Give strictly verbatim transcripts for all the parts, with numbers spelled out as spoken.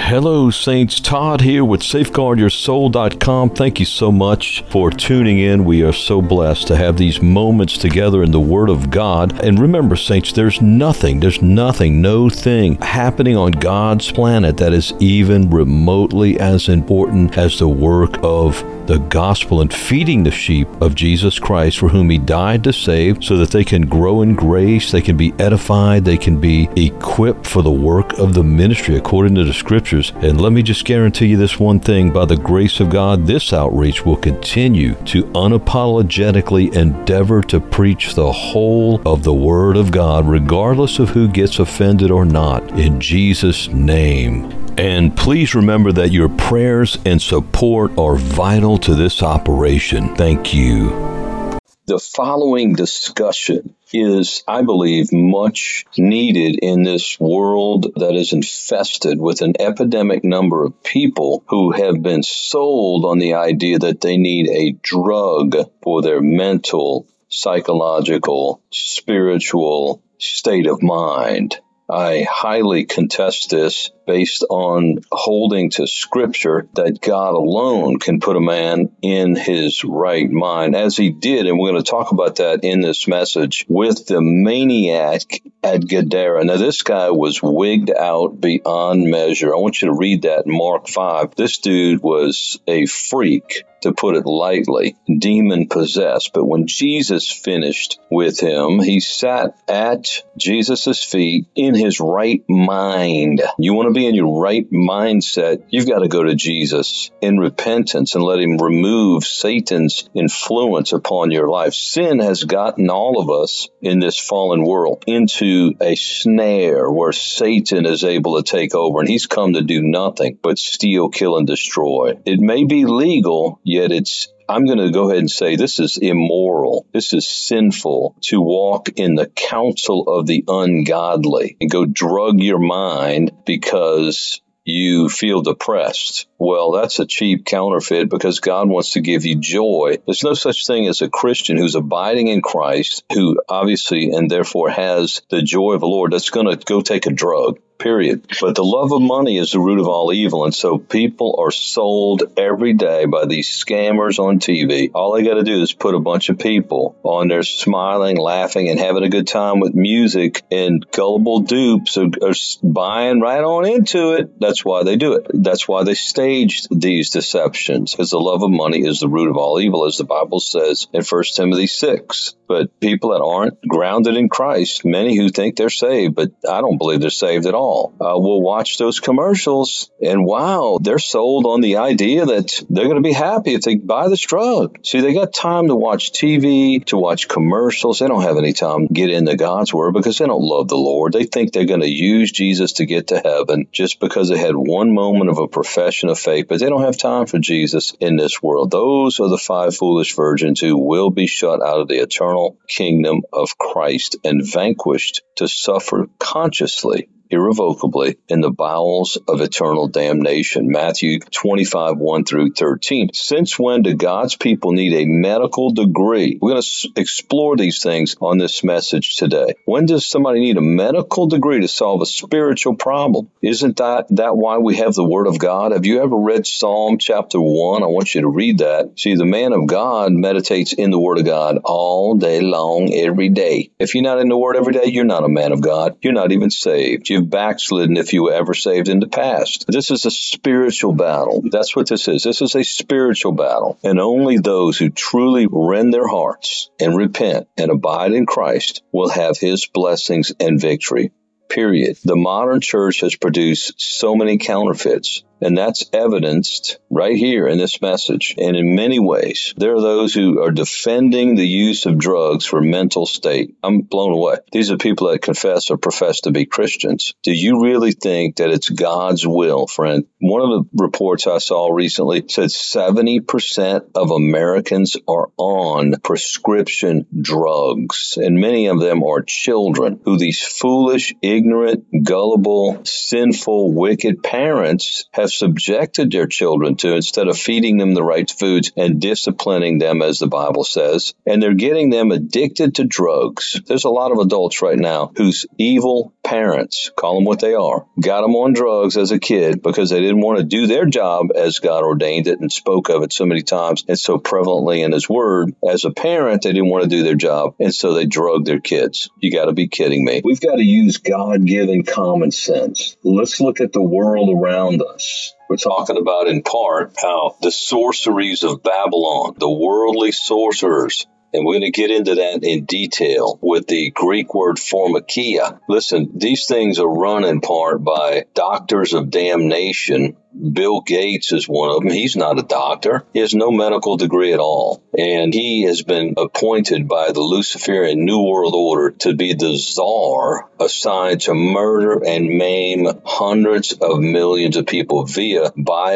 Hello, Saints. Todd here with Safeguard Your Soul dot com. Thank you so much for tuning in. We are so blessed to have these moments together in the Word of God. And remember, Saints, there's nothing, there's nothing, no thing happening on God's planet that is even remotely as important as the work of the gospel and feeding the sheep of Jesus Christ, for whom He died to save, so that they can grow in grace, they can be edified, they can be equipped for the work of the ministry according to the Scriptures. And let me just guarantee you this one thing: by the grace of God, this outreach will continue to unapologetically endeavor to preach the whole of the Word of God, regardless of who gets offended or not, in Jesus' name. And please remember that your prayers and support are vital to this operation. Thank you. The following discussion is, I believe, much needed in this world that is infested with an epidemic number of people who have been sold on the idea that they need a drug for their mental, psychological, spiritual state of mind. I highly contest this based on holding to Scripture that God alone can put a man in his right mind, as He did, and we're going to talk about that in this message, with the maniac at Gadara. Now, this guy was wigged out beyond measure. I want you to read that in Mark five. This dude was a freak, to put it lightly, demon-possessed. But when Jesus finished with him, he sat at Jesus' feet in his right mind. You want to be in your right mindset, you've got to go to Jesus in repentance and let Him remove Satan's influence upon your life. Sin has gotten all of us in this fallen world into a snare where Satan is able to take over, and he's come to do nothing but steal, kill, and destroy. It may be legal, yet it's I'm going to go ahead and say this is immoral. This is sinful to walk in the counsel of the ungodly and go drug your mind because you feel depressed. Well, that's a cheap counterfeit, because God wants to give you joy. There's no such thing as a Christian who's abiding in Christ, who obviously and therefore has the joy of the Lord, that's going to go take a drug. Period. But the love of money is the root of all evil. And so people are sold every day by these scammers on T V. All they got to do is put a bunch of people on there smiling, laughing, and having a good time with music, and gullible dupes are, are buying right on into it. That's why they do it. That's why they staged these deceptions, because the love of money is the root of all evil, as the Bible says in First Timothy six. But people that aren't grounded in Christ, many who think they're saved, but I don't believe they're saved at all, Uh, we'll watch those commercials, and wow, they're sold on the idea that they're going to be happy if they buy this drug. See, they got time to watch T V, to watch commercials. They don't have any time to get into God's Word because they don't love the Lord. They think they're going to use Jesus to get to heaven just because they had one moment of a profession of faith, but they don't have time for Jesus in this world. Those are the five foolish virgins who will be shut out of the eternal kingdom of Christ and vanquished to suffer consciously, irrevocably, in the bowels of eternal damnation. Matthew twenty-five, one through thirteen. Since when do God's people need a medical degree? We're going to s- explore these things on this message today. When does somebody need a medical degree to solve a spiritual problem? Isn't that, that why we have the Word of God? Have you ever read Psalm chapter one? I want you to read that. See, the man of God meditates in the Word of God all day long, every day. If you're not in the Word every day, you're not a man of God. You're not even saved. You've backslidden if you were ever saved in the past. This is a spiritual battle. That's what this is. This is a spiritual battle. And only those who truly rend their hearts and repent and abide in Christ will have His blessings and victory. Period. The modern church has produced so many counterfeits, and that's evidenced right here in this message. And in many ways, there are those who are defending the use of drugs for mental state. I'm blown away. These are people that confess or profess to be Christians. Do you really think that it's God's will, friend? One of the reports I saw recently said seventy percent of Americans are on prescription drugs, and many of them are children who these foolish, ignorant, gullible, sinful, wicked parents have have subjected their children to instead of feeding them the right foods and disciplining them, as the Bible says. And they're getting them addicted to drugs. There's a lot of adults right now whose evil parents, call them what they are, got them on drugs as a kid because they didn't want to do their job as God ordained it and spoke of it so many times and so prevalently in His Word. As a parent, they didn't want to do their job, and so they drugged their kids. You got to be kidding me. We've got to use God-given common sense. Let's look at the world around us. We're talking about, in part, how the sorceries of Babylon, the worldly sorcerers, and we're going to get into that in detail with the Greek word pharmakia. Listen, these things are run in part by doctors of damnation. Bill Gates is one of them. He's not a doctor. He has no medical degree at all. And he has been appointed by the Luciferian New World Order to be the czar assigned to murder and maim hundreds of millions of people via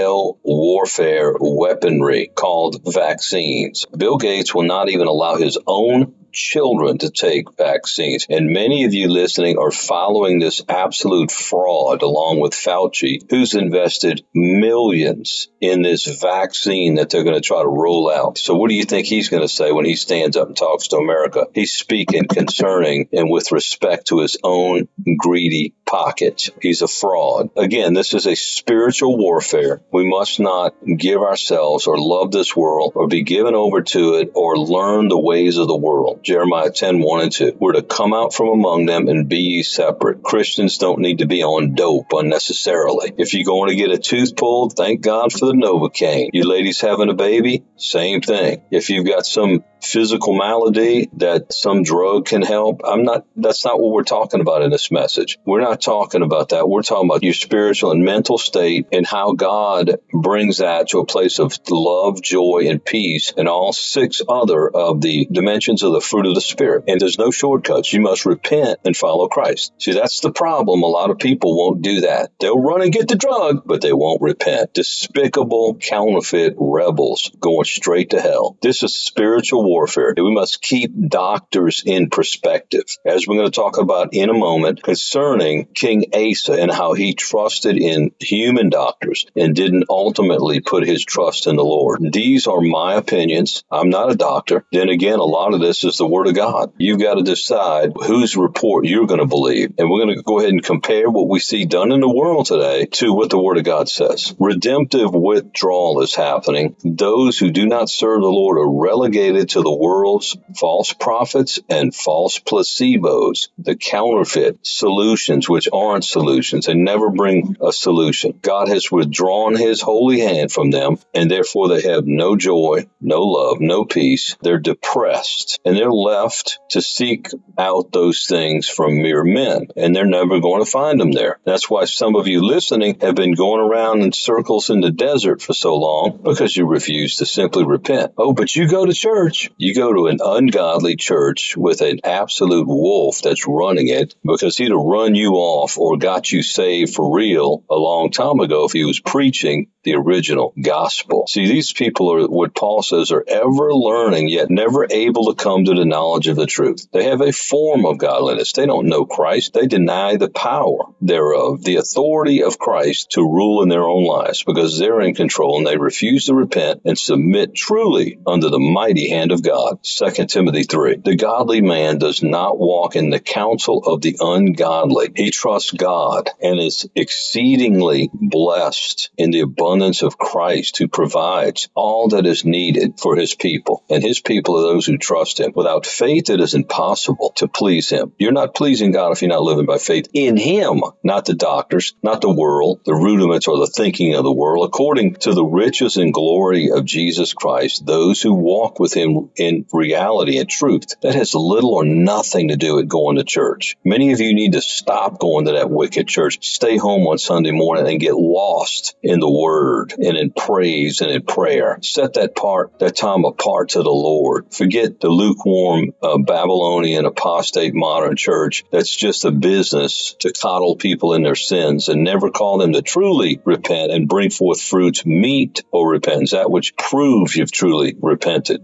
bio-warfare weaponry called vaccines. Bill Gates will not even allow his own children to take vaccines. And many of you listening are following this absolute fraud along with Fauci, who's invested millions in this vaccine that they're going to try to roll out. So what do you think he's going to say when he stands up and talks to America? He's speaking concerning and with respect to his own greedy pockets. He's a fraud. Again, this is a spiritual warfare. We must not give ourselves or love this world or be given over to it or learn the ways of the world. Jeremiah ten, one and two. We're to come out from among them and be ye separate. Christians don't need to be on dope unnecessarily. If you're going to get a tooth pulled, thank God for the Novocaine. You ladies having a baby, same thing. If you've got some physical malady that some drug can help, I'm not, that's not what we're talking about in this message. We're not talking about that. We're talking about your spiritual and mental state and how God brings that to a place of love, joy, and peace, and all six other of the dimensions of the fruit of the Spirit. And there's no shortcuts. You must repent and follow Christ. See, that's the problem. A lot of people won't do that. They'll run and get the drug, but they won't repent. Despicable, counterfeit rebels going straight to hell. This is spiritual warfare. We must keep doctors in perspective, as we're going to talk about in a moment, concerning King Asa and how he trusted in human doctors and didn't ultimately put his trust in the Lord. These are my opinions. I'm not a doctor. Then again, a lot of this is the Word of God. You've got to decide whose report you're going to believe. And we're going to go ahead and compare what we see done in the world today to what the Word of God says. Redemptive withdrawal is happening. Those who do not serve the Lord are relegated to the world's false prophets and false placebos, the counterfeit solutions, which aren't solutions and never bring a solution. God has withdrawn His holy hand from them, and therefore they have no joy, no love, no peace. They're depressed, and they're left to seek out those things from mere men, and they're never going to find them there. That's why some of you listening have been going around in circles in the desert for so long, because you refuse to simply repent. Oh, but you go to church. You go to an ungodly church with an absolute wolf that's running it, because he'd have run you off or got you saved for real a long time ago if he was preaching the original gospel. See, these people are what Paul says are ever learning, yet never able to come to the knowledge of the truth. They have a form of godliness. They don't know Christ. They deny the power thereof, the authority of Christ to rule in their own lives, because they're in control and they refuse to repent and submit truly under the mighty hand of God. Second Timothy three. The godly man does not walk in the counsel of the ungodly. He trusts God and is exceedingly blessed in the abundance of Christ, who provides all that is needed for His people. And His people are those who trust Him. Without faith, it is impossible to please Him. You're not pleasing God if you're not living by faith in Him, not the doctors, not the world, the rudiments or the thinking of the world. According to the riches and glory of Jesus Christ, those who walk with Him in reality and truth, that has little or nothing to do with going to church. Many of you need to stop going to that wicked church. Stay home on Sunday morning and get lost in the Word and in praise and in prayer. Set that part, that time apart to the Lord. Forget the lukewarm uh, Babylonian apostate modern church that's just a business to coddle people in their sins and never call them to truly repent and bring forth fruits meet or repentance, that which proves you've truly repented. To obey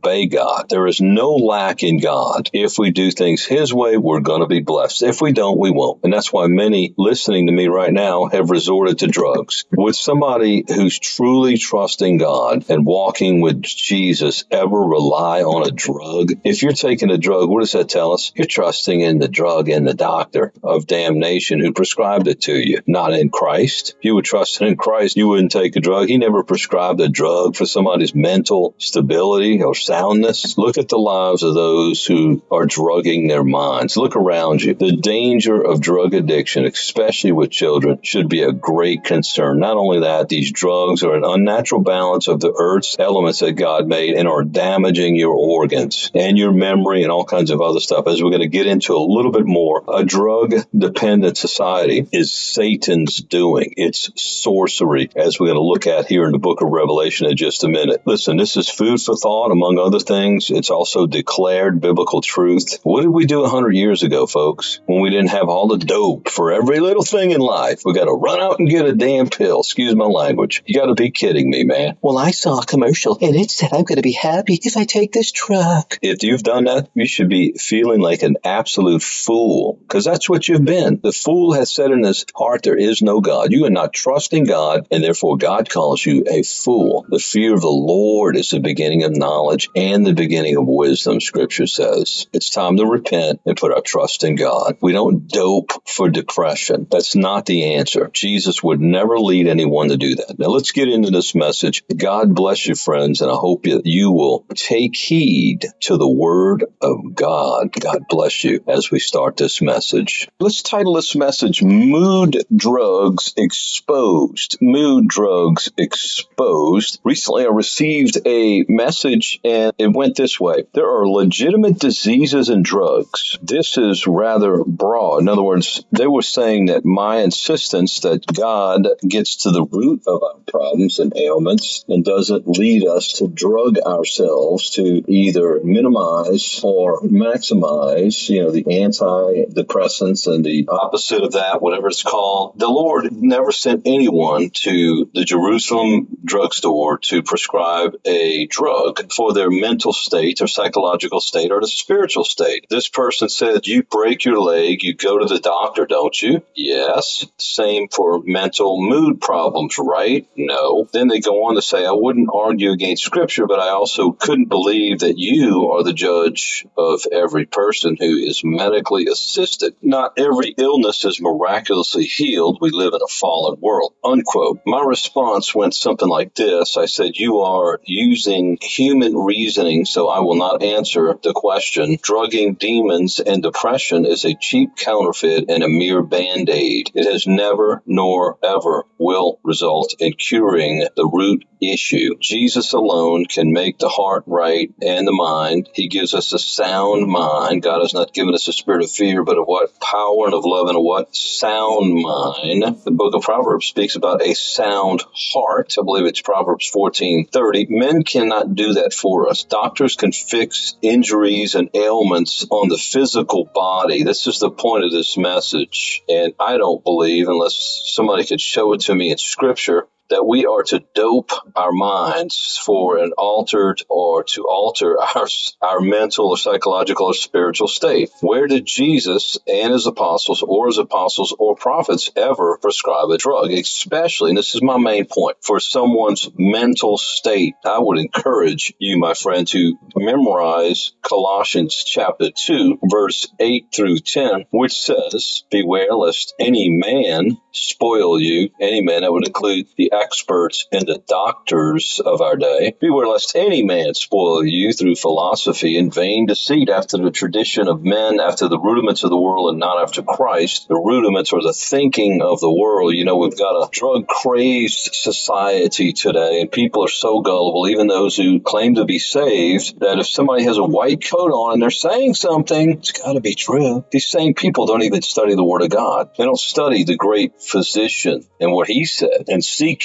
obey God. There is no lack in God. If we do things His way, we're going to be blessed. If we don't, we won't. And that's why many listening to me right now have resorted to drugs. Would somebody who's truly trusting God and walking with Jesus ever rely on a drug? If you're taking a drug, what does that tell us? You're trusting in the drug and the doctor of damnation who prescribed it to you, not in Christ. If you were trusting in Christ, you wouldn't take a drug. He never prescribed a drug for somebody's mental stability or soundness. Look at the lives of those who are drugging their minds. Look around you. The danger of drug addiction, especially with children, should be a great concern. Not only that, these drugs are an unnatural balance of the earth's elements that God made and are damaging your organs and your memory and all kinds of other stuff. As we're going to get into a little bit more, a drug-dependent society is Satan's doing. It's sorcery, as we're going to look at here in the book of Revelation in just a minute. Listen, this is food for thought, among other things. It's also declared biblical truth. What did we do one hundred years ago, folks, when we didn't have all the dope for every little thing in life? We got to run out and get a damn pill. Excuse my language. You got to be kidding me, man. Well, I saw a commercial, and it said I'm going to be happy if I take this drug. If you've done that, you should be feeling like an absolute fool, because that's what you've been. The fool has said in his heart, there is no God. You are not trusting God, and therefore God calls you a fool. The fear of the Lord is the beginning of knowledge and the beginning of wisdom, Scripture says. It's time to repent and put our trust in God. We don't dope for depression. That's not the answer. Jesus would never lead anyone to do that. Now let's get into this message. God bless you, friends, and I hope that you will take heed to the Word of God. God bless you as we start this message. Let's title this message, Mood Drugs Exposed. Mood Drugs Exposed. Recently, I received a message, and it went this way. There are legitimate diseases in drugs. This is rather broad. In other words, they were saying that my insistence that God gets to the root of our problems and ailments and doesn't lead us to drug ourselves to either minimize or maximize, you know, the antidepressants and the opposite of that, whatever it's called. The Lord never sent anyone to the Jerusalem drugstore to prescribe a drug for their mental state or psychological state or the spiritual state. This person said, you break your leg, you go to the doctor, don't you? Yes. Same for mental mood problems, right? No. Then they go on to say, I wouldn't argue against Scripture, but I also couldn't believe that you are the judge of every person who is medically assisted. Not every illness is miraculously healed. We live in a fallen world, unquote. My response went something like this. I said, you are using human reasoning, so I will not answer the question. Drugging demons and depression is a cheap counterfeit and a mere Band-Aid. It has never nor ever will result in curing the root issue. Jesus alone can make the heart right and the mind. He gives us a sound mind. God has not given us a spirit of fear, but of what? Power and of love and of what? Sound mind. The book of Proverbs speaks about a sound heart. I believe it's Proverbs fourteen thirty. Men cannot do that for us. Doctors can fix injuries and ailments on the physical body. This is the point of this message. And I don't believe, unless somebody could show it to me in Scripture, that we are to dope our minds for an altered or to alter our, our mental or psychological or spiritual state. Where did Jesus and his apostles or his apostles or prophets ever prescribe a drug? Especially, and this is my main point, for someone's mental state. I would encourage you, my friend, to memorize Colossians chapter two, verse eight through ten, which says, beware lest any man spoil you. Any man, that would include the experts and the doctors of our day. Beware lest any man spoil you through philosophy and vain deceit, after the tradition of men, after the rudiments of the world and not after Christ. The rudiments are the thinking of the world. You know, we've got a drug-crazed society today, and people are so gullible, even those who claim to be saved, that if somebody has a white coat on and they're saying something, it's got to be true. These same people don't even study the Word of God. They don't study the great physician and what he said and seek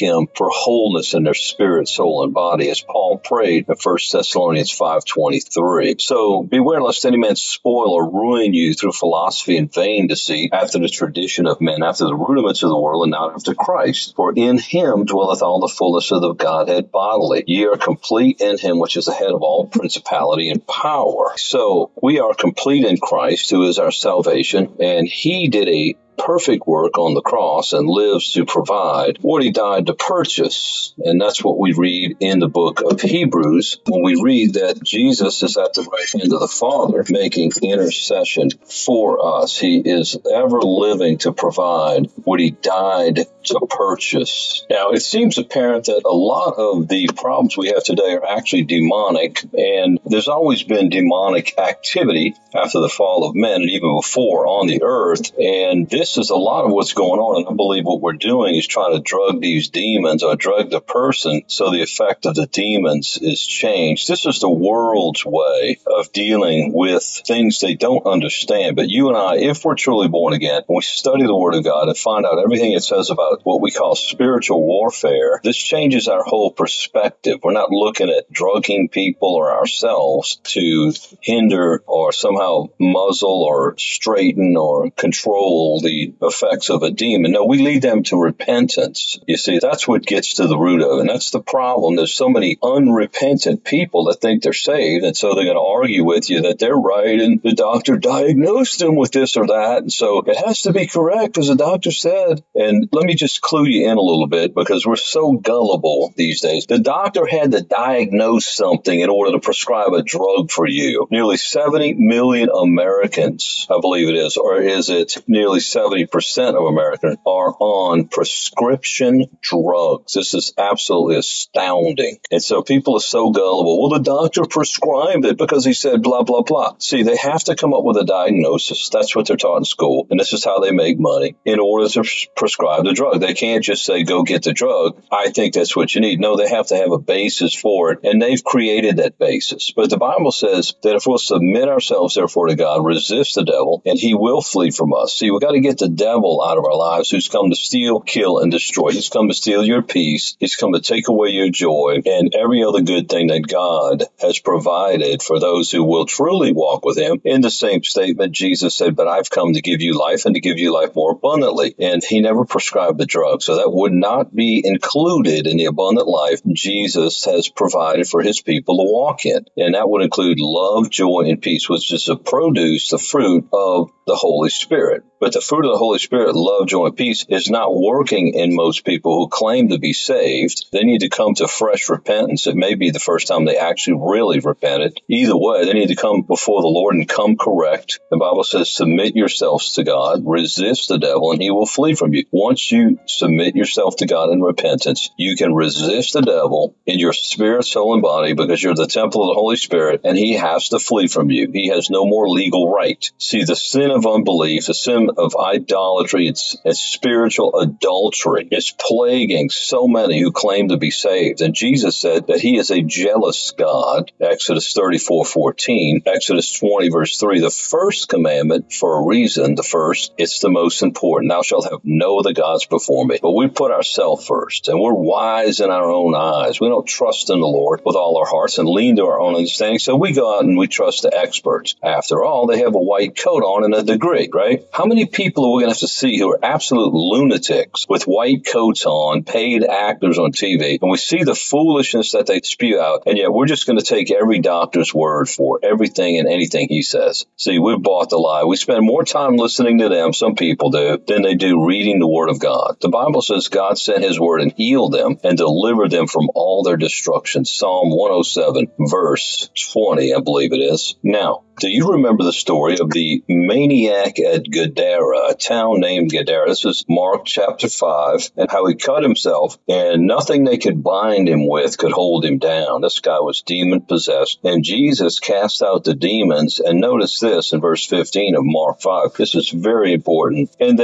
him for wholeness in their spirit, soul, and body, as Paul prayed in First Thessalonians five twenty-three. So beware lest any man spoil or ruin you through philosophy and vain deceit, after the tradition of men, after the rudiments of the world, and not after Christ. For in him dwelleth all the fullness of the Godhead bodily. Ye are complete in him, which is the head of all principality and power. So we are complete in Christ, who is our salvation, and he did a perfect work on the cross and lives to provide what he died to purchase. And that's what we read in the book of Hebrews when we read that Jesus is at the right hand of the Father making intercession for us. He is ever living to provide what he died to purchase. Now, it seems apparent that a lot of the problems we have today are actually demonic, and there's always been demonic activity after the fall of men and even before on the earth. And this This is a lot of what's going on, and I believe what we're doing is trying to drug these demons or drug the person so the effect of the demons is changed. This is the world's way of dealing with things they don't understand. But you and I, if we're truly born again, when we study the Word of God and find out everything it says about what we call spiritual warfare, this changes our whole perspective. We're not looking at drugging people or ourselves to hinder or somehow muzzle or straighten or control the effects of a demon. No, we lead them to repentance. You see, that's what gets to the root of it. And that's the problem. There's so many unrepentant people that think they're saved, and so they're going to argue with you that they're right and the doctor diagnosed them with this or that, and so it has to be correct because the doctor said. And let me just clue you in a little bit, because we're so gullible these days. The doctor had to diagnose something in order to prescribe a drug for you. Nearly seventy million Americans, I believe it is, or is it nearly seventy percent of Americans are on prescription drugs. This is absolutely astounding. And so people are so gullible. Well, the doctor prescribed it because he said blah, blah, blah. See, they have to come up with a diagnosis. That's what they're taught in school. And this is how they make money in order to prescribe the drug. They can't just say, go get the drug. I think that's what you need. No, they have to have a basis for it. And they've created that basis. But the Bible says that if we'll submit ourselves, therefore, to God, resist the devil, and he will flee from us. See, we've got to get the devil out of our lives, who's come to steal, kill, and destroy. He's come to steal your peace. He's come to take away your joy and every other good thing that God has provided for those who will truly walk with him. In the same statement, Jesus said, but I've come to give you life and to give you life more abundantly. And he never prescribed the drug. So that would not be included in the abundant life Jesus has provided for his people to walk in. And that would include love, joy, and peace, which is the produce, the fruit of the Holy Spirit. But the fruit of the Holy Spirit, love, joy, and peace, is not working in most people who claim to be saved. They need to come to fresh repentance. It may be the first time they actually really repented. Either way, they need to come before the Lord and come correct. The Bible says, submit yourselves to God, resist the devil, and he will flee from you. Once you submit yourself to God in repentance, you can resist the devil in your spirit, soul, and body, because you're the temple of the Holy Spirit, and he has to flee from you. He has no more legal right. See, the sin of unbelief, the sin of idolatry, it's, it's spiritual adultery. It's plaguing so many who claim to be saved. And Jesus said that he is a jealous God, Exodus thirty-four fourteen, Exodus twenty, verse three, the first commandment for a reason, the first, it's the most important. Thou shalt have no other gods before me. But we put ourselves first, and we're wise in our own eyes. We don't trust in the Lord with all our hearts and lean to our own understanding. So we go out and we trust the experts. After all, they have a white coat on and a degree, right? How many people are we going to have to see who are absolute lunatics with white coats on, paid actors on T V, and we see the foolishness that they spew out, and yet we're just going to take every doctor's word for everything and anything he says. See, we've bought the lie. We spend more time listening to them, some people do, than they do reading the Word of God. The Bible says God sent his word and healed them and delivered them from all their destruction. Psalm one oh seven, verse twenty, I believe it is. Now, do you remember the story of the maniac at Gadara, a town named Gadara? This is Mark chapter five, and how he cut himself, and nothing they could bind him with could hold him down. This guy was demon-possessed, and Jesus cast out the demons. And notice this in verse fifteen of Mark five. This is very important. And they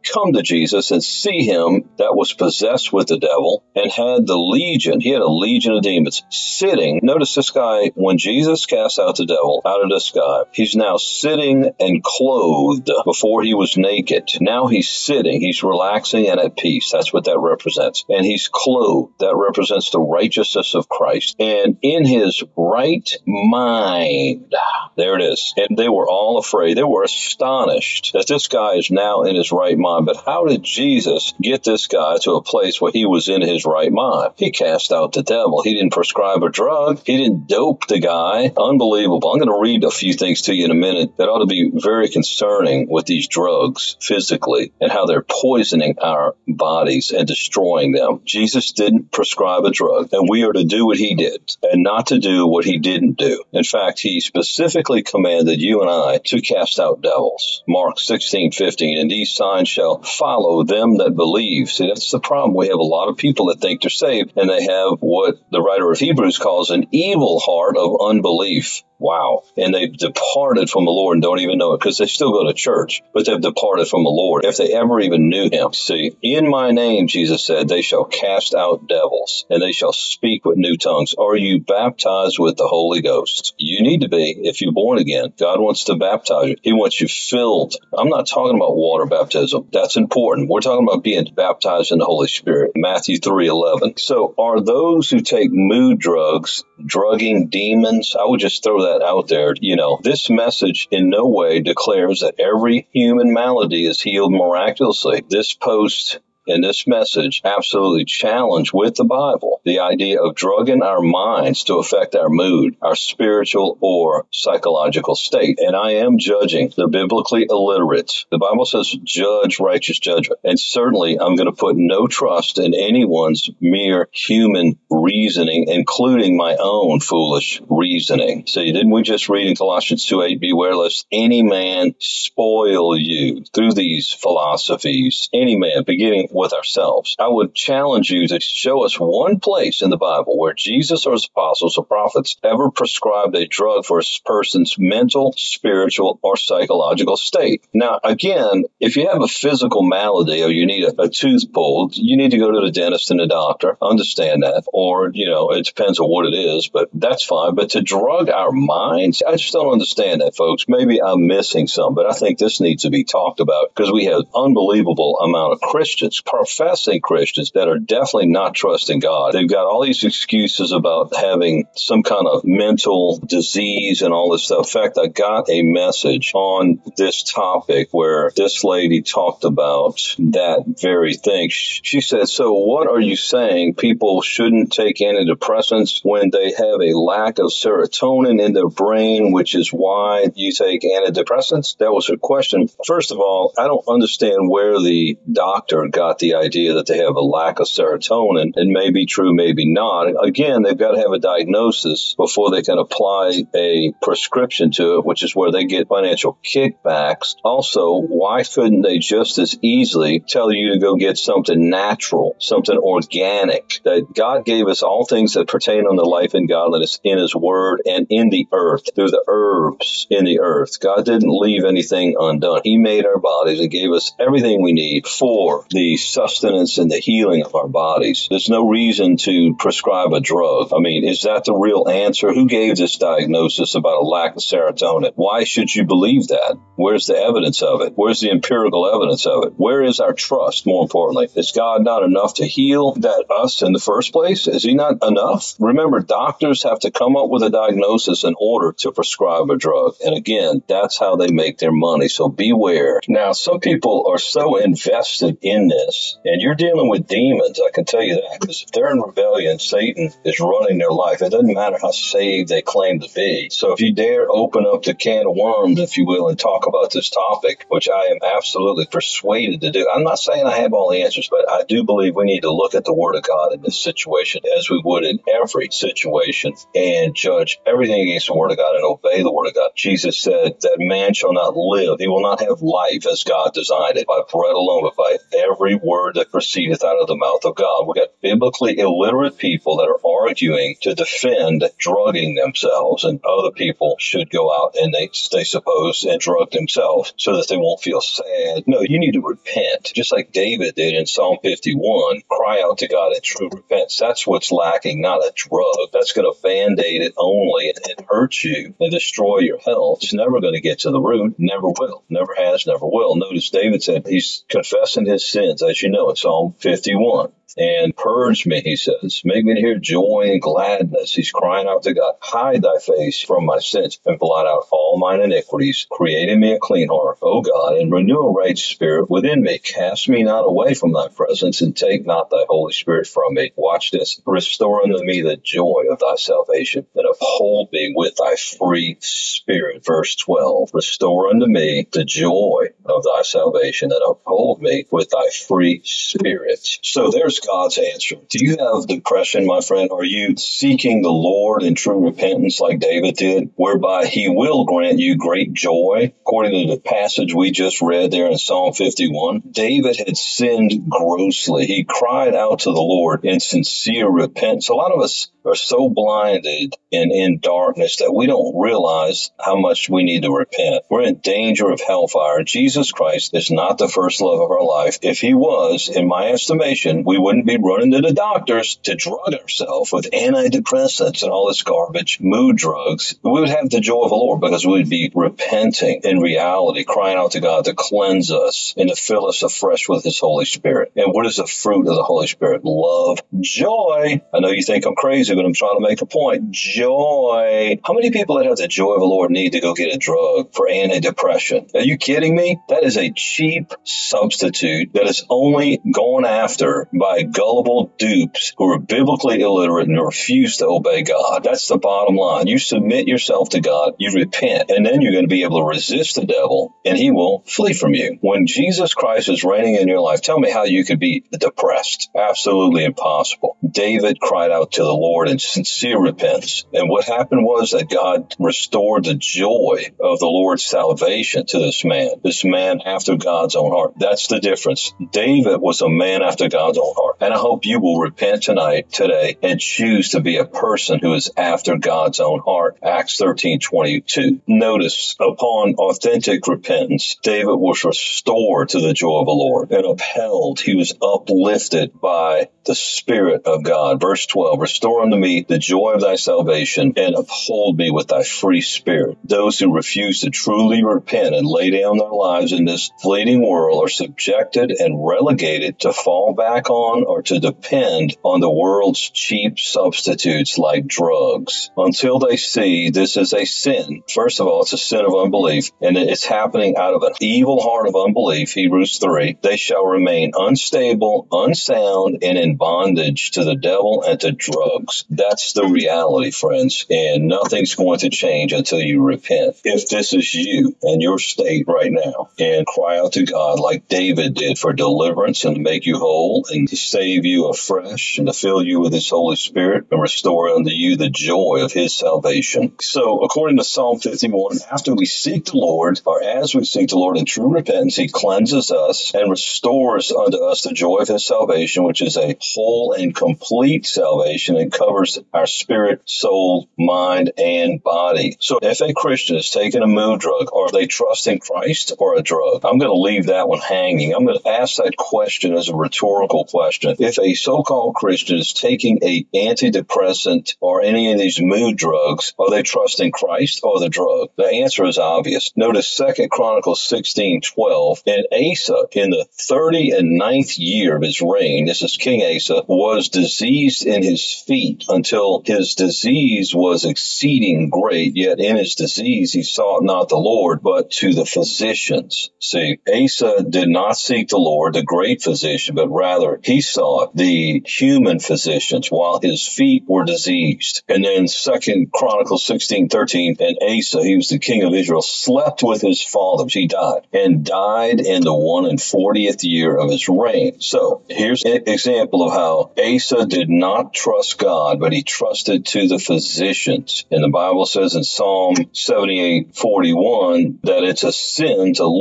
come to Jesus and see him that was possessed with the devil and had the legion. He had a legion of demons sitting. Notice this guy, when Jesus cast out the devil out of this guy, he's now sitting and clothed. Before he was naked. Now he's sitting. He's relaxing and at peace. That's what that represents. And he's clothed. That represents the righteousness of Christ. And in his right mind, there it is. And they were all afraid. They were astonished that this guy is now in his right mind. But how did Jesus get this guy to a place where he was in his right mind? He cast out the devil. He didn't prescribe a drug. He didn't dope the guy. Unbelievable. I'm going to read a few things to you in a minute that ought to be very concerning with these drugs physically and how they're poisoning our bodies and destroying them. Jesus didn't prescribe a drug, and we are to do what he did and not to do what he didn't do. In fact, he specifically commanded you and I to cast out devils. Mark sixteen fifteen, and these signs shall follow them that believe. See, that's the problem. We have a lot of people that think they're saved, and they have what the writer of Hebrews calls an evil heart of unbelief. Wow. And they've departed from the Lord and don't even know it because they still go to church, but they've departed from the Lord if they ever even knew him. See, in my name, Jesus said, they shall cast out devils and they shall speak with new tongues. Are you baptized with the Holy Ghost? You need to be if you're born again. God wants to baptize you. He wants you filled. I'm not talking about water baptism. That's important. We're talking about being baptized in the Holy Spirit. Matthew three eleven. So are those who take mood drugs drugging demons? I would just throw that that out there. You know, this message in no way declares that every human malady is healed miraculously. This post and this message absolutely challenge with the Bible the idea of drugging our minds to affect our mood, our spiritual or psychological state. And I am judging the biblically illiterate. The Bible says judge righteous judgment. And certainly I'm going to put no trust in anyone's mere human reasoning, including my own foolish reasoning. See, didn't we just read in Colossians two eight, beware lest any man spoil you through these philosophies. Any man, beginning with ourselves. I would challenge you to show us one place in the Bible where Jesus or his apostles or prophets ever prescribed a drug for a person's mental, spiritual, or psychological state. Now, again, if you have a physical malady or you need a, a tooth pulled, you need to go to the dentist and the doctor. Understand that. Or, you know, it depends on what it is, but that's fine. But to drug our minds, I just don't understand that, folks. Maybe I'm missing some, but I think this needs to be talked about because we have unbelievable amount of Christians, professing Christians that are definitely not trusting God. They've got all these excuses about having some kind of mental disease and all this stuff. In fact, I got a message on this topic where this lady talked about that very thing. She said, so what are you saying? People shouldn't take antidepressants when they have a lack of serotonin in their brain, which is why you take antidepressants? That was her question. First of all, I don't understand where the doctor got the idea that they have a lack of serotonin. It may be true, maybe not. Again, they've got to have a diagnosis before they can apply a prescription to it, which is where they get financial kickbacks. Also, why couldn't they just as easily tell you to go get something natural, something organic? That God gave us all things that pertain unto life and godliness in his word and in the earth, through the herbs in the earth. God didn't leave anything undone. He made our bodies and gave us everything we need for the sustenance and the healing of our bodies. There's no reason to prescribe a drug. I mean, is that the real answer? Who gave this diagnosis about a lack of serotonin? Why should you believe that? Where's the evidence of it? Where's the empirical evidence of it? Where is our trust, more importantly? Is God not enough to heal that us in the first place? Is he not enough? Remember, doctors have to come up with a diagnosis in order to prescribe a drug. And again, that's how they make their money. So beware. Now, some people are so invested in this, and you're dealing with demons, I can tell you that, because if they're in rebellion, Satan is running their life. It doesn't matter how saved they claim to be. So if you dare open up the can of worms, if you will, and talk about this topic, which I am absolutely persuaded to do. I'm not saying I have all the answers, but I do believe we need to look at the Word of God in this situation as we would in every situation and judge everything against the Word of God and obey the Word of God. Jesus said that man shall not live. He will not have life as God designed it by bread alone, but by every word that proceedeth out of the mouth of God. We got biblically illiterate people that are arguing to defend drugging themselves, and other people should go out and they, they suppose and drug themselves so that they won't feel sad. No, you need to repent, just like David did in Psalm fifty-one. Cry out to God in true repentance. That's what's lacking, not a drug. That's going to band-aid it only and, and hurt you and destroy your health. It's never going to get to the root. Never will. Never has, never will. Notice David said he's confessing his sins, as you know, in Psalm fifty-one. And purge me, he says. Make me to hear joy and gladness. He's crying out to God. Hide thy face from my sins and blot out all mine iniquities. Create in me a clean heart, O God, and renew a right spirit within me. Cast me not away from thy presence, and take not thy Holy Spirit from me. Watch this. Restore unto me the joy of thy salvation, and uphold me with thy free spirit. Verse twelve. Restore unto me the joy of thy salvation, and uphold me with thy free spirit. So there's God's answer. Do you have depression, my friend? Are you seeking the Lord in true repentance like David did, whereby he will grant you great joy? According to the passage we just read there in Psalm fifty-one, David had sinned grossly. He cried out to the Lord in sincere repentance. A lot of us are so blinded and in darkness that we don't realize how much we need to repent. We're in danger of hellfire. Jesus Christ is not the first love of our life. If he was, in my estimation, we wouldn't be running to the doctors to drug ourselves with antidepressants and all this garbage, mood drugs. We would have the joy of the Lord because we would be repenting in reality, crying out to God to cleanse us and to fill us afresh with his Holy Spirit. And what is the fruit of the Holy Spirit? Love, joy. I know you think I'm crazy, but I'm trying to make a point. Joy. How many people that have the joy of the Lord need to go get a drug for antidepressant? Are you kidding me? That is a cheap substitute that is only gone after by gullible dupes who are biblically illiterate and refuse to obey God. That's the bottom line. You submit yourself to God, you repent, and then you're going to be able to resist the devil, and he will flee from you. When Jesus Christ is reigning in your life, tell me how you could be depressed. Absolutely impossible. David cried out to the Lord in sincere repentance, and what happened was that God restored the joy of the Lord's salvation to this man, this man after God's own heart. That's the difference. David was a man after God's own heart. And I hope you will repent tonight, today, and choose to be a person who is after God's own heart. Acts thirteen twenty-two. Notice, upon authentic repentance, David was restored to the joy of the Lord and upheld. He was uplifted by the Spirit of God. Verse twelve, restore unto me the joy of thy salvation and uphold me with thy free spirit. Those who refuse to truly repent and lay down their lives in this fleeting world are subjected and relegated to fall back on or to depend on the world's cheap substitutes like drugs until they see this is a sin. First of all, it's a sin of unbelief, and it's happening out of an evil heart of unbelief. Hebrews three, they shall remain unstable, unsound, and in bondage to the devil and to drugs. That's the reality, friends, and nothing's going to change until you repent. If this is you and your state right now, and cry out to God like David did for deliverance and to make you whole and to save you afresh and to fill you with his Holy Spirit and restore unto you the joy of his salvation. So according to Psalm fifty-one, after we seek the Lord, or as we seek the Lord in true repentance, he cleanses us and restores unto us the joy of his salvation, which is a whole and complete salvation and covers our spirit, soul, mind, and body. So if a Christian is taking a mood drug, are they trusting Christ or a drug? I'm going to leave that one hanging. I'm going to ask that question as a rhetorical question. If a so-called Christian is taking a antidepressant or any of these mood drugs, are they trusting Christ or the drug? The answer is obvious. Notice Second Chronicles sixteen twelve, and Asa, in the thirty and ninth year of his reign, this is King Asa, was diseased in his feet until his disease was exceeding great, yet in his disease he sought not the Lord, but to the physicians. See, Asa did not seek the Lord, the great physician, but rather he sought the human physicians while his feet were diseased. And then Second Chronicles sixteen thirteen, and Asa, he was the king of Israel, slept with his fathers. He died, and died in the one and fortieth year of his reign. So here's an example of how Asa did not trust God, but he trusted to the physicians. And the Bible says in Psalm seventy-eight forty-one that it's a sin to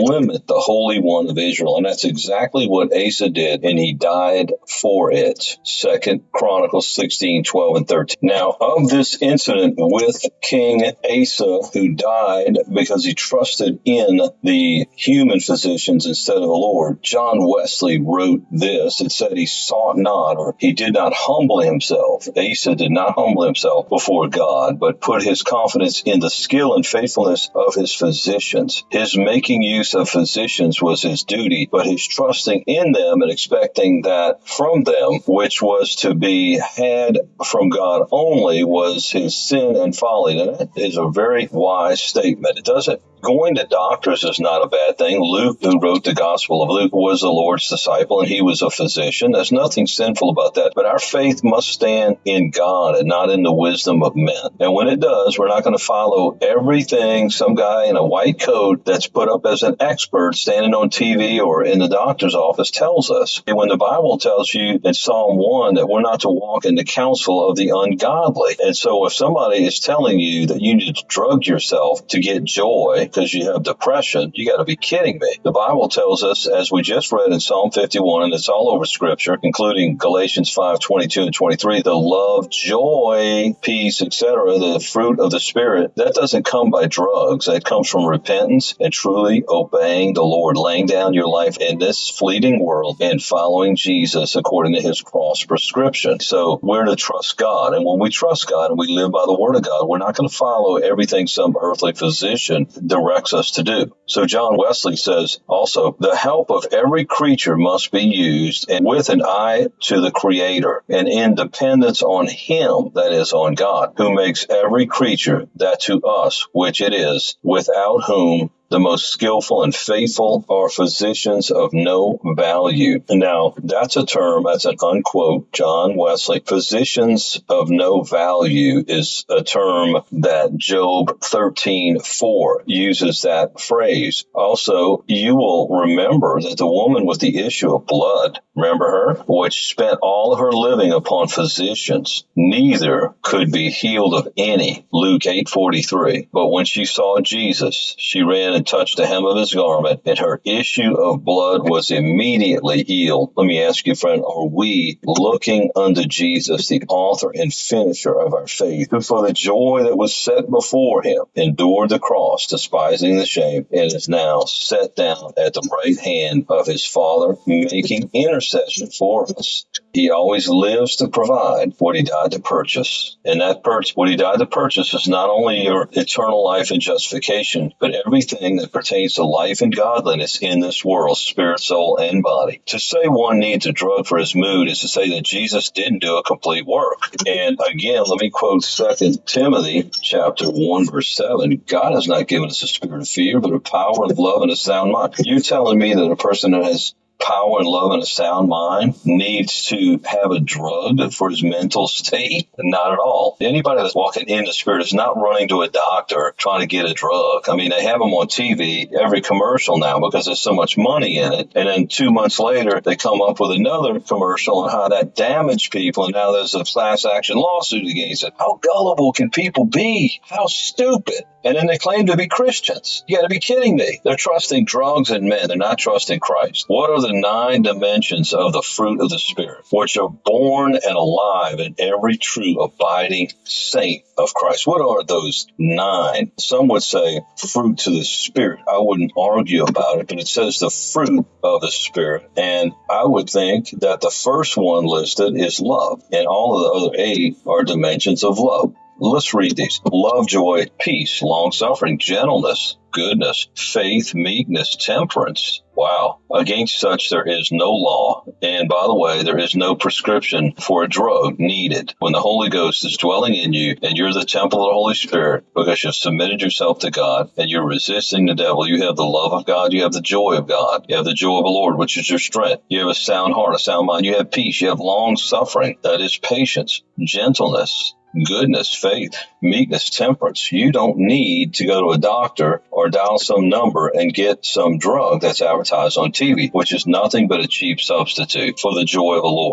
limit the Holy One of Israel. And that's exactly what Asa did, and he died for it. Second Chronicles sixteen, twelve, and thirteen. Now, of this incident with King Asa, who died because he trusted in the human physicians instead of the Lord, John Wesley wrote this. It said he sought not, or he did not humble himself. Asa did not humble himself before God, but put his confidence in the skill and faithfulness of his physicians. His making use of physicians was his duty, but his trusting in them and expecting that from them, which was to be had from God only, was his sin and folly. And that is a very wise statement. It doesn't Going to doctors is not a bad thing. Luke, who wrote the Gospel of Luke, was the Lord's disciple, and he was a physician. There's nothing sinful about that. But our faith must stand in God and not in the wisdom of men. And when it does, we're not going to follow everything some guy in a white coat that's put up as an expert standing on T V or in the doctor's office tells us. And when the Bible tells you in Psalm one that we're not to walk in the counsel of the ungodly. And so if somebody is telling you that you need to drug yourself to get joy because you have depression, you got to be kidding me. The Bible tells us, as we just read in Psalm fifty-one, and it's all over Scripture, including Galatians five, twenty-two and twenty-three, the love, joy, peace, et cetera, the fruit of the Spirit, that doesn't come by drugs. That comes from repentance and truly obeying the Lord, laying down your life in this fleeting world and following Jesus according to his cross prescription. So we're to trust God. And when we trust God and we live by the Word of God, we're not going to follow everything some earthly physician directs us to do. So John Wesley says also, the help of every creature must be used and with an eye to the Creator and in dependence on him, that is on God, who makes every creature that to us which it is, without whom the most skillful and faithful are physicians of no value. Now, that's a term, that's an unquote, John Wesley. Physicians of no value is a term that Job thirteen four uses that phrase. Also, you will remember that the woman with the issue of blood, remember her, which spent all of her living upon physicians, neither could be healed of any, Luke eight forty-three. But when she saw Jesus, she ran and touched the hem of his garment, and her issue of blood was immediately healed. Let me ask you, friend, are we looking unto Jesus, the author and finisher of our faith, who for the joy that was set before him endured the cross, despising the shame, and is now set down at the right hand of his Father, making intercession for us? He always lives to provide what he died to purchase. And that purchase, what he died to purchase is not only your eternal life and justification, but everything that pertains to life and godliness in this world, spirit, soul, and body. To say one needs a drug for his mood is to say that Jesus didn't do a complete work. And again, let me quote Second Timothy chapter one, verse seven. God has not given us a spirit of fear, but of power and love and a sound mind. You're telling me that a person that has power and love and a sound mind needs to have a drug for his mental state? Not at all. Anybody that's walking in the Spirit is not running to a doctor trying to get a drug. I mean, they have them on T V, every commercial now, because there's so much money in it. And then two months later, they come up with another commercial on how that damaged people, and now there's a class action lawsuit against it. How gullible can people be? How stupid. And then they claim to be Christians. You got to be kidding me. They're trusting drugs and men. They're not trusting Christ. What are the nine dimensions of the fruit of the Spirit, which are born and alive in every true abiding saint of Christ? What are those nine? Some would say fruit to the Spirit. I wouldn't argue about it, but it says the fruit of the Spirit. And I would think that the first one listed is love, and all of the other eight are dimensions of love. Let's read these. Love, joy, peace, long-suffering, gentleness, goodness, faith, meekness, temperance. Wow. Against such there is no law. And by the way, there is no prescription for a drug needed. When the Holy Ghost is dwelling in you and you're the temple of the Holy Spirit because you've submitted yourself to God and you're resisting the devil, you have the love of God, you have the joy of God, you have the joy of the Lord, which is your strength. You have a sound heart, a sound mind, you have peace, you have long-suffering, that is patience, gentleness, goodness, faith, meekness, temperance. You don't need to go to a doctor or dial some number and get some drug that's advertised on T V, which is nothing but a cheap substitute for the joy of the Lord.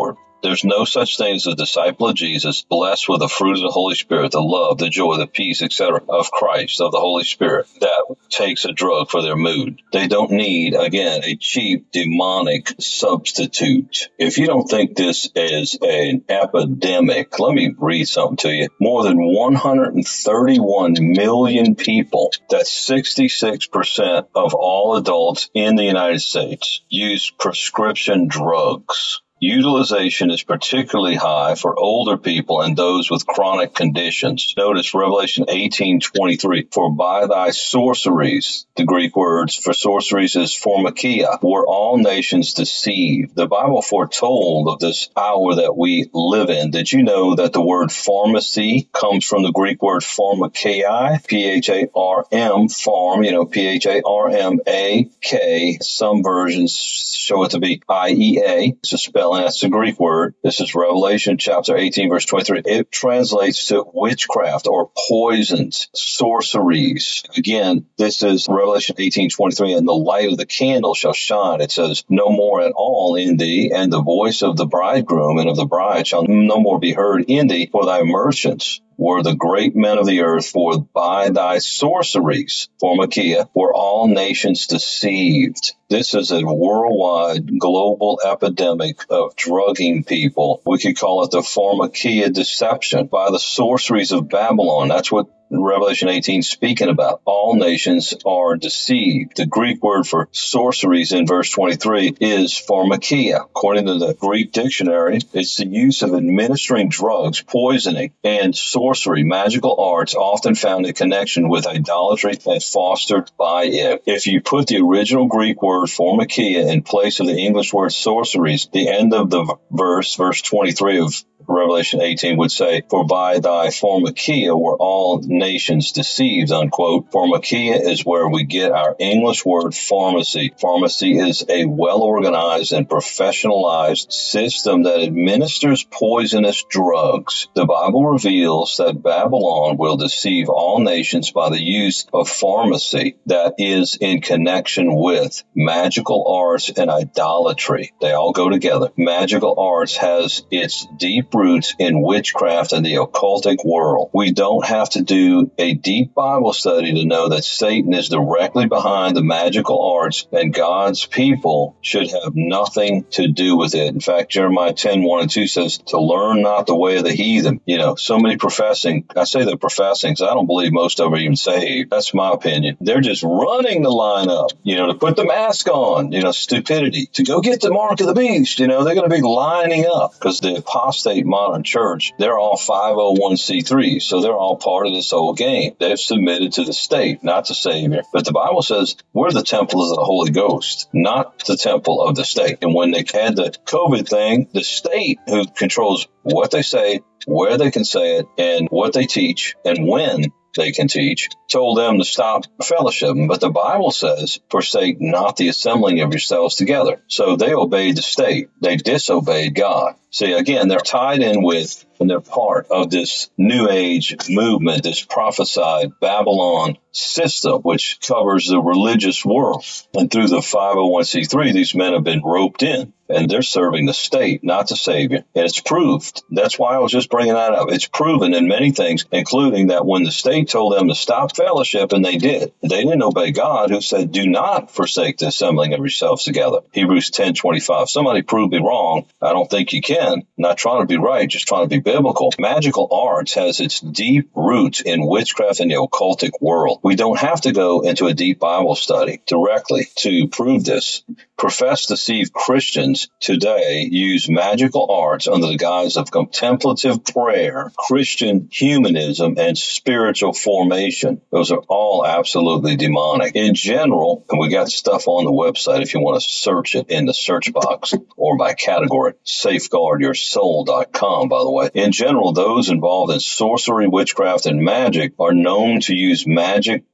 There's no such thing as a disciple of Jesus blessed with the fruit of the Holy Spirit, the love, the joy, the peace, et cetera of Christ, of the Holy Spirit, that takes a drug for their mood. They don't need, again, a cheap demonic substitute. If you don't think this is an epidemic, let me read something to you. More than one hundred thirty-one million people, that's sixty-six percent of all adults in the United States, use prescription drugs. Utilization is particularly high for older people and those with chronic conditions. Notice Revelation eighteen twenty-three, for by thy sorceries, the Greek words for sorceries is pharmakia, were all nations deceived. The Bible foretold of this hour that we live in. Did you know that the word pharmacy comes from the Greek word pharmakai, P H A R M, farm, you know, P H A R M A K. Some versions show it to be I E A. It's a spelling. That's the Greek word. This is Revelation chapter eighteen, verse twenty-three. It translates to witchcraft or poisons, sorceries. Again, this is Revelation eighteen twenty-three. And the light of the candle shall shine. It says, no more at all in thee, and the voice of the bridegroom and of the bride shall no more be heard in thee, for thy merchants were the great men of the earth, for by thy sorceries, pharmakia, were all nations deceived. This is a worldwide global epidemic of drugging people. We could call it the pharmakia deception by the sorceries of Babylon. That's what Revelation eighteen speaking about. All nations are deceived. The Greek word for sorceries in verse twenty-three is pharmakia. According to the Greek dictionary, it's the use of administering drugs, poisoning, and sorcery, magical arts often found in connection with idolatry and fostered by it. If you put the original Greek word pharmakia in place of the English word sorceries, the end of the verse, verse twenty-three of Revelation eighteen would say, for by thy pharmakia were all nations deceived, unquote. Pharmakia is where we get our English word pharmacy. Pharmacy is a well-organized and professionalized system that administers poisonous drugs. The Bible reveals that Babylon will deceive all nations by the use of pharmacy that is in connection with magical arts and idolatry. They all go together. Magical arts has its deep roots in witchcraft and the occultic world. We don't have to do a deep Bible study to know that Satan is directly behind the magical arts, and God's people should have nothing to do with it. In fact, Jeremiah ten, one and two says, to learn not the way of the heathen. You know, so many professing, I say they're professing, because I don't believe most of them are even saved. That's my opinion. They're just running the line up, you know, to put the mask on, you know, stupidity, to go get the mark of the beast. You know, they're going to be lining up because the apostate modern church, they're all five oh one c threes, so they're all part of this whole game. They've submitted to the state, not the Savior. But the Bible says we're the temples of the Holy Ghost, not the temple of the state. And when they had the COVID thing, the state, who controls what they say, where they can say it, and what they teach, and when they can teach, told them to stop fellowshipping. But the Bible says, forsake not the assembling of yourselves together. So they obeyed the state. They disobeyed God. See, again, they're tied in with, and they're part of this New Age movement, this prophesied Babylon system, which covers the religious world. And through the five oh one c three, these men have been roped in, and they're serving the state, not the Savior. And it's proved. That's why I was just bringing that up. It's proven in many things, including that when the state told them to stop fellowship, and they did, they didn't obey God, who said, do not forsake the assembling of yourselves together. Hebrews ten twenty-five. Somebody prove me wrong. I don't think you can. Not trying to be right, just trying to be biblical. Magical arts has its deep roots in witchcraft and the occultic world. We don't have to go into a deep Bible study directly to prove this. Professed deceived Christians today use magical arts under the guise of contemplative prayer, Christian humanism, and spiritual formation. Those are all absolutely demonic. In general, and we got stuff on the website if you want to search it in the search box or by category, safeguard your soul dot com, by the way. In general, those involved in sorcery, witchcraft, and magic are known to use magic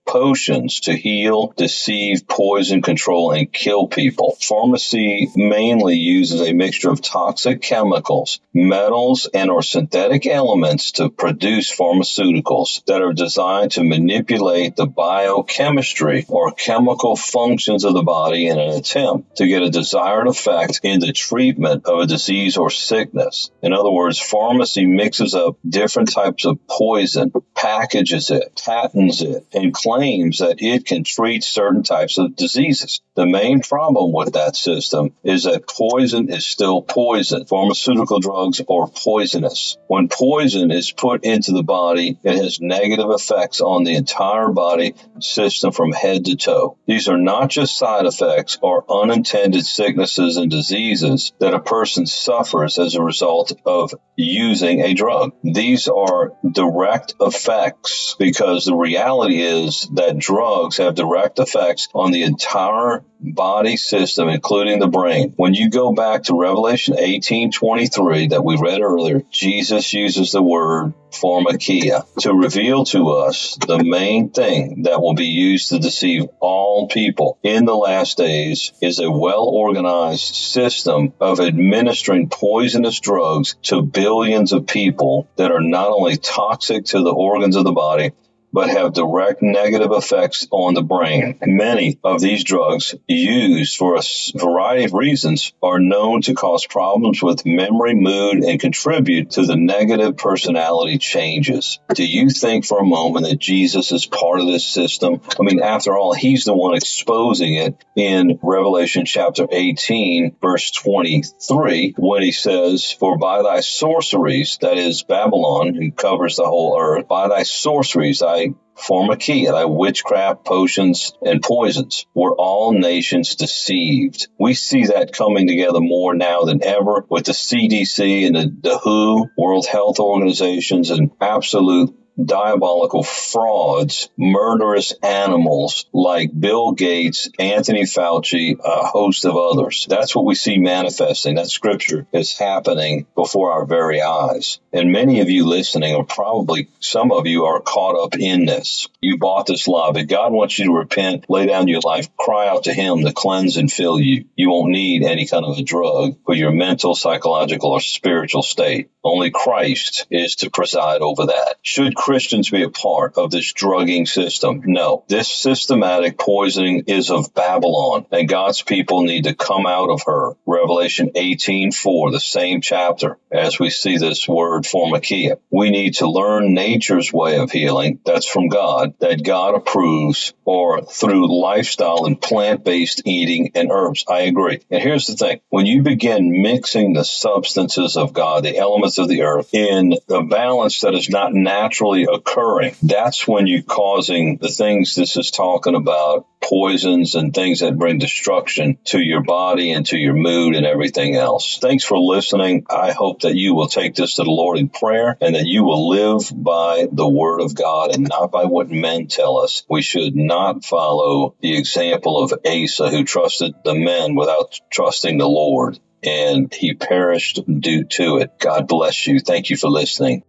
potions to heal, deceive, poison, control, and kill people. Pharmacy mainly uses a mixture of toxic chemicals, metals, and or synthetic elements to produce pharmaceuticals that are designed to manipulate the biochemistry or chemical functions of the body in an attempt to get a desired effect in the treatment of a disease or sickness. In other words, pharmacy mixes up different types of poison, packages it, patents it, and claims that it can treat certain types of diseases. The main problem with that system is that poison is still poison. Pharmaceutical drugs are poisonous. When poison is put into the body, it has negative effects on the entire body system from head to toe. These are not just side effects or unintended sicknesses and diseases that a person suffers as a result of using a drug. These are direct effects, because the reality is that drugs have direct effects on the entire body system, including the brain. When you go back to Revelation eighteen twenty-three that we read earlier, Jesus uses the word pharmakia to reveal to us the main thing that will be used to deceive all people in the last days is a well-organized system of administering poisonous drugs to billions of people that are not only toxic to the organs of the body, but have direct negative effects on the brain. Many of these drugs, used for a variety of reasons, are known to cause problems with memory, mood, and contribute to the negative personality changes. Do you think for a moment that Jesus is part of this system? I mean, after all, he's the one exposing it in Revelation chapter eighteen, verse twenty-three, when he says, "For by thy sorceries," that is Babylon, who covers the whole earth, "by thy sorceries, thy pharmakia, thy witchcraft, potions, and poisons, were all nations deceived." We see that coming together more now than ever with the C D C and the, the W H O, World Health Organizations, and absolute diabolical frauds, murderous animals like Bill Gates, Anthony Fauci, a host of others. That's what we see manifesting. That scripture is happening before our very eyes. And many of you listening, or probably some of you, are caught up in this. You bought this lie, but God wants you to repent, lay down your life, cry out to him to cleanse and fill you. You won't need any kind of a drug for your mental, psychological, or spiritual state. Only Christ is to preside over that. Should Christians be a part of this drugging system? No. This systematic poisoning is of Babylon, and God's people need to come out of her. Revelation eighteen four, the same chapter, as we see this word pharmakia. We need to learn nature's way of healing, that's from God, that God approves, or through lifestyle and plant-based eating and herbs. I agree. And here's the thing. When you begin mixing the substances of God, the elements of the earth, in a balance that is not naturally occurring, that's when you're causing the things this is talking about, poisons and things that bring destruction to your body and to your mood and everything else. Thanks for listening. I hope that you will take this to the Lord in prayer, and that you will live by the word of God and not by what men tell us. We should not follow the example of Asa, who trusted the men without trusting the Lord, and he perished due to it. God bless you. Thank you for listening.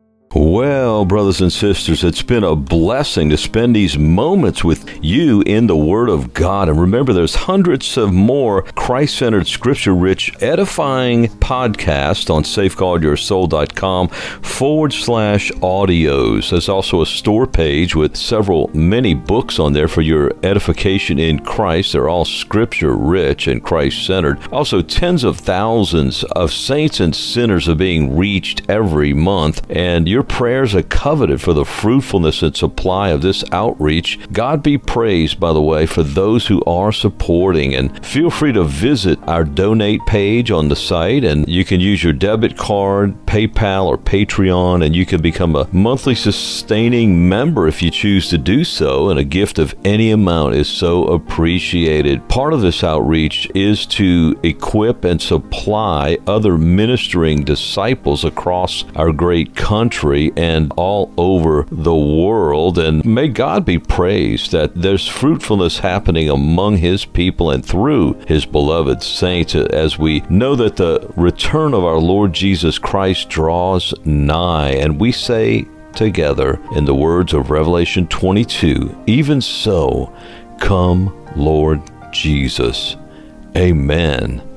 Well, brothers and sisters, it's been a blessing to spend these moments with you in the Word of God. And remember, there's hundreds of more Christ-centered, scripture-rich, edifying podcasts on safeguardyoursoul.com forward slash audios. There's also a store page with several, many books on there for your edification in Christ. They're all scripture-rich and Christ-centered. Also, tens of thousands of saints and sinners are being reached every month, and your prayers are coveted for the fruitfulness and supply of this outreach. God be praised, by the way, for those who are supporting. And feel free to visit our donate page on the site, and you can use your debit card, PayPal, or Patreon, and you can become a monthly sustaining member if you choose to do so, and a gift of any amount is so appreciated. Part of this outreach is to equip and supply other ministering disciples across our great country and all over the world. And may God be praised that there's fruitfulness happening among his people and through his beloved saints, as we know that the return of our Lord Jesus Christ draws nigh. And we say together in the words of Revelation twenty-two, even so, come, Lord Jesus. Amen.